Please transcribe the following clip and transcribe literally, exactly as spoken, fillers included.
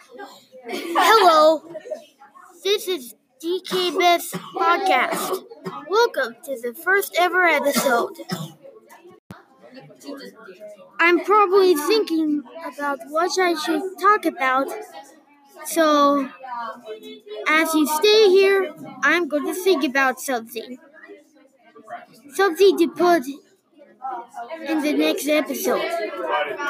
Hello, this is D K Beth's podcast. Welcome to the first ever episode. I'm probably thinking about what I should talk about, so as you stay here, I'm going to think about something. Something to put in the next episode.